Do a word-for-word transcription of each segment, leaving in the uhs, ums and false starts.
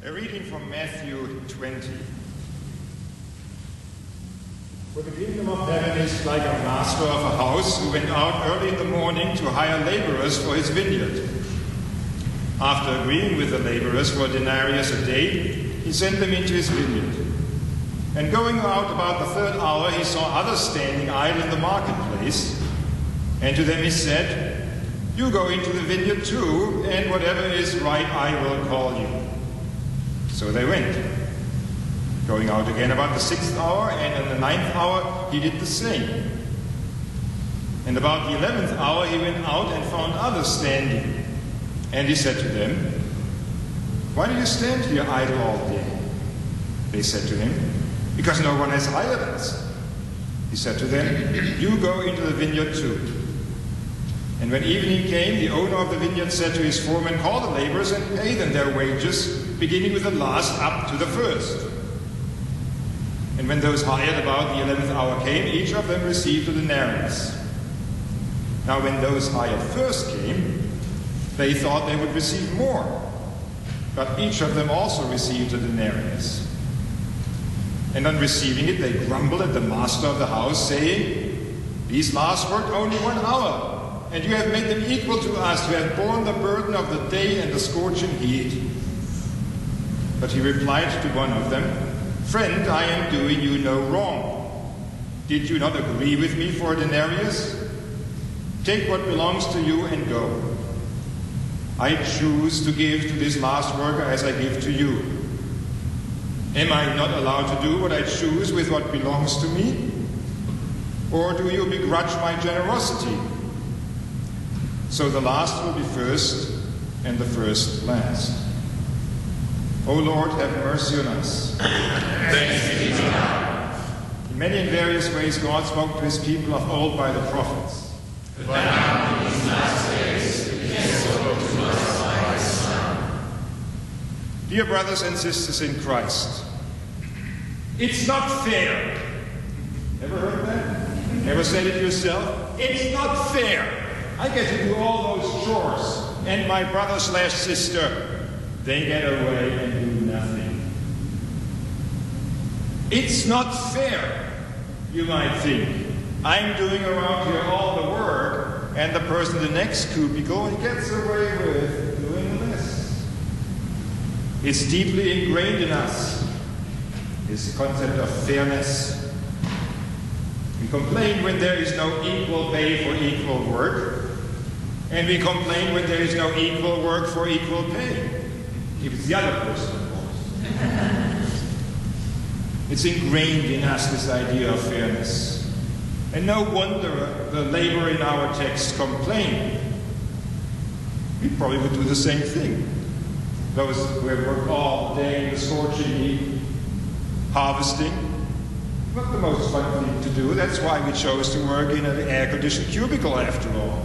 A reading from Matthew twenty. For the kingdom of heaven is like a master of a house who went out early in the morning to hire laborers for his vineyard. After agreeing with the laborers for a denarius a day, he sent them into his vineyard. And going out about the third hour, he saw others standing idle in the marketplace. And to them he said, "You go into the vineyard too, and whatever is right I will call you." So they went. Going out again about the sixth hour, and in the ninth hour he did the same. And about the eleventh hour he went out and found others standing. And he said to them, "Why do you stand here idle all day?" They said to him, "Because no one has hired us." He said to them, "You go into the vineyard too." And when evening came, the owner of the vineyard said to his foreman, "Call the laborers and pay them their wages, beginning with the last up to the first." And when those hired about the eleventh hour came, each of them received a denarius. Now when those hired first came, they thought they would receive more. But each of them also received a denarius. And on receiving it, they grumbled at the master of the house, saying, "These last worked only one hour, and you have made them equal to us, who have borne the burden of the day and the scorching heat." But he replied to one of them, "Friend, I am doing you no wrong. Did you not agree with me for a denarius? Take what belongs to you and go. I choose to give to this last worker as I give to you. Am I not allowed to do what I choose with what belongs to me? Or do you begrudge my generosity?" So the last will be first, and the first last. O Lord, have mercy on us. Thanks be to God. In many and various ways, God spoke to his people of old by the prophets. But now, in these last days, he has spoken to us by his Son. Dear brothers and sisters in Christ, it's not fair. Ever heard that? Ever said it yourself? It's not fair. I get to do all those chores, and my brother slash sister, they get away and do nothing. It's not fair, you might think. I'm doing around here all the work, and the person in the next cubicle, he gets away with doing this. It's deeply ingrained in us, this concept of fairness. We complain when there is no equal pay for equal work, and we complain when there is no equal work for equal pay. If it's the other person, of course. It's ingrained in us, this idea of fairness. And no wonder the laborer in our text complained. We probably would do the same thing. Those who have worked all day in the scorching heat, harvesting, not the most fun thing to do. That's why we chose to work in an air-conditioned cubicle, after all.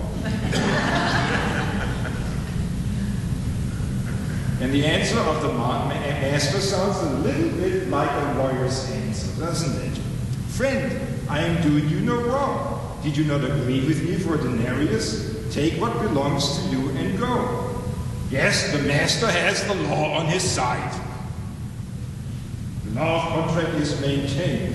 And the answer of the master sounds a little bit like a lawyer's answer, doesn't it? "Friend, I am doing you no wrong. Did you not agree with me for a denarius? Take what belongs to you and go." Yes, the master has the law on his side. The law of contract is maintained.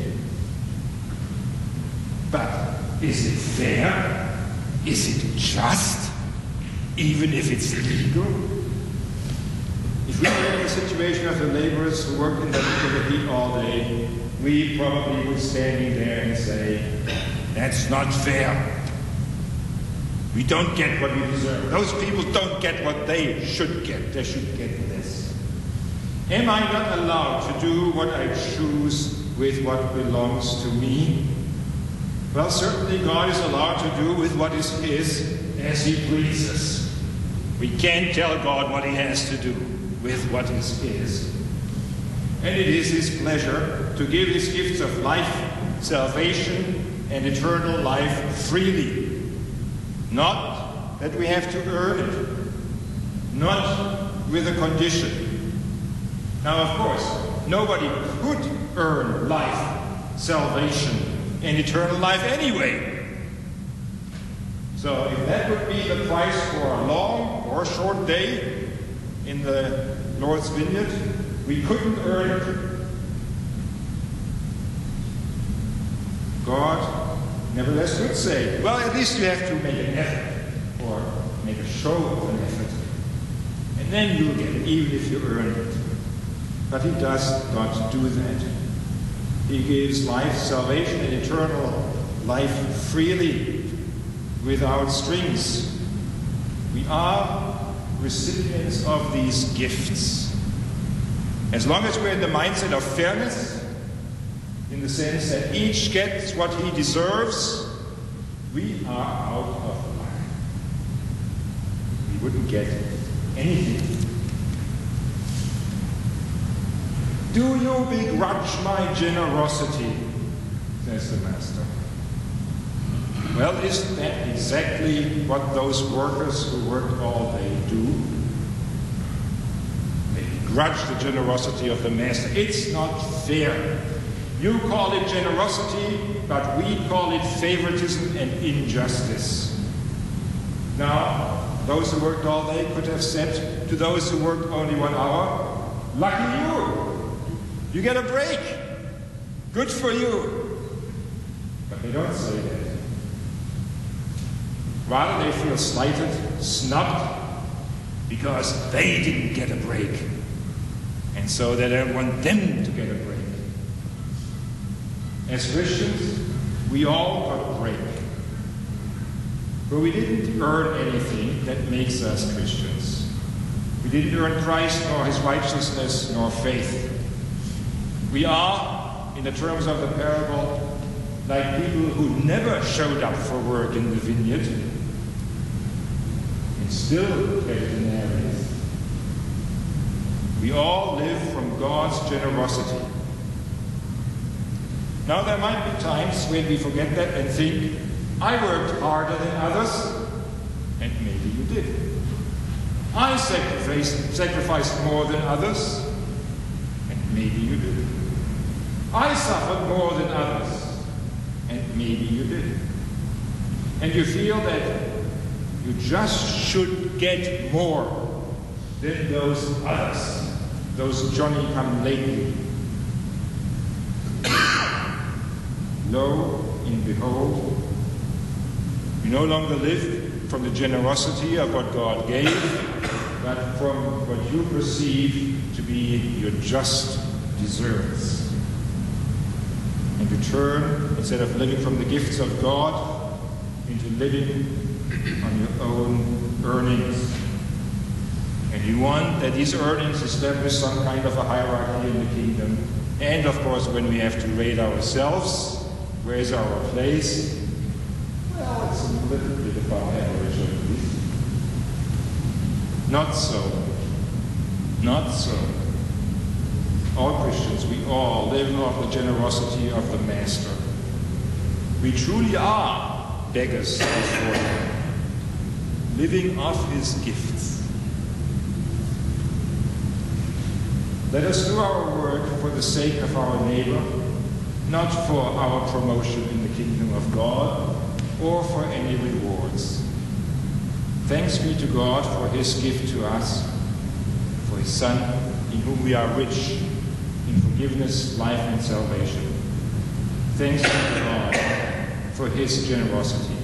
But is it fair? Is it just? Even if it's legal? If we were in the situation of the laborers who worked in the, in the heat all day, we probably would standing there and say, "That's not fair. We don't get what we deserve. Those people don't get what they should get. They should get this. Am I not allowed to do what I choose with what belongs to me?" Well, certainly God is allowed to do with what is his as he pleases. We can't tell God what he has to do with what is his. And it is his pleasure to give his gifts of life, salvation, and eternal life freely. Not that we have to earn it. Not with a condition. Now, of course, nobody could earn life, salvation, and eternal life anyway. So if that would be the price for a long or short day in the Lord's vineyard, We couldn't earn it. God nevertheless would say, well, at least you have to make an effort, or make a show of an effort. And then you'll get it, even if you earn it. But he does not do that. He gives life, salvation, and eternal life freely, without strings. We are recipients of these gifts. As long as we're in the mindset of fairness, in the sense that each gets what he deserves, we are out of luck. We wouldn't get anything. Do you begrudge my generosity? Says the master. Well, isn't that exactly what those workers who worked all day do? They begrudge the generosity of the master. It's not fair. You call it generosity, but we call it favoritism and injustice. Now, those who worked all day could have said to those who worked only one hour, lucky you, you get a break, good for you. But they don't say that. Rather, they feel slighted, snubbed, because they didn't get a break. And so they don't want them to get a break. As Christians, we all got a break. But we didn't earn anything that makes us Christians. We didn't earn Christ, nor his righteousness, nor faith. We are, in the terms of the parable, like people who never showed up for work in the vineyard and still get denarius. We all live from God's generosity. Now, there might be times when we forget that and think, I worked harder than others, and maybe you did. I sacrificed, sacrificed more than others, and maybe you did. I suffered more than others, and maybe you did. And you feel that you just should get more than those others, those Johnny-come-lately. Lo and behold, you no longer live from the generosity of what God gave, but from what you perceive to be your just deserts. And you turn, instead of living from the gifts of God, into living on your own earnings. And you want that these earnings establish some kind of a hierarchy in the kingdom. And of course, when we have to rate ourselves, where's our place? Well, it's a little bit above average at least. Not so. Not so. All Christians, we all live off the generosity of the Master. We truly are beggars before him, living off his gifts. Let us do our work for the sake of our neighbor, not for our promotion in the kingdom of God, or for any rewards. Thanks be to God for his gift to us, for his Son, in whom we are rich in forgiveness, life, and salvation. Thanks be to God for his generosity.